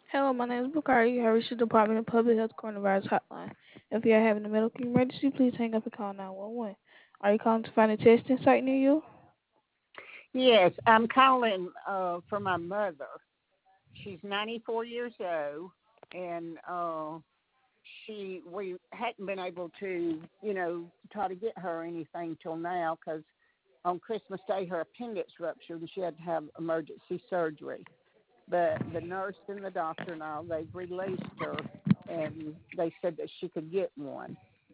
Hello, my name is Bakari. You have reached the Department of Public Health Coronavirus Hotline. If you are having a medical emergency, please hang up and call 911. Are you calling to find a testing site near you? Yes, I'm calling for my mother. She's 94 years old, and we hadn't been able to, try to get her anything till now because on Christmas Day her appendix ruptured and she had to have emergency surgery. But the nurse and the doctor and all, they've released her, and they said that she could get one.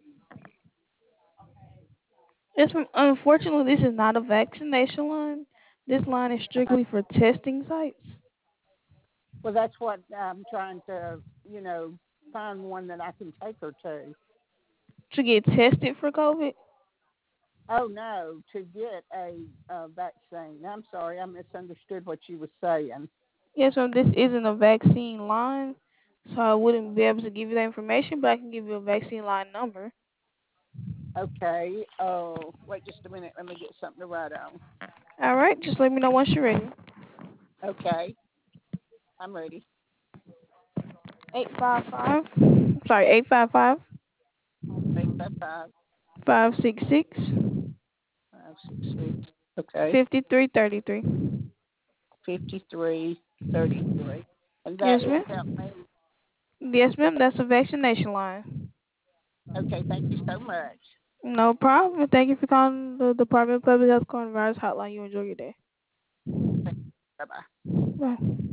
Unfortunately, this is not a vaccination line. This line is strictly for testing sites. Well, that's what I'm trying to, find one that I can take her to. To get tested for COVID? Oh no, to get a vaccine. I'm sorry, I misunderstood what you were saying. Yes, this isn't a vaccine line, so I wouldn't be able to give you that information, but I can give you a vaccine line number. Okay. Oh, wait just a minute. Let me get something to write on. All right, just let me know once you're ready. Okay, I'm ready. 855. Sorry, 855 855 566 566. Okay, 5333. 5333. And Yes, that will help ma'am. me. Yes, That, ma'am. That's a vaccination line. okay, thank you so much. No problem. Thank you for calling the Department of Public Health Coronavirus Hotline. You enjoy your day. Bye bye. Bye.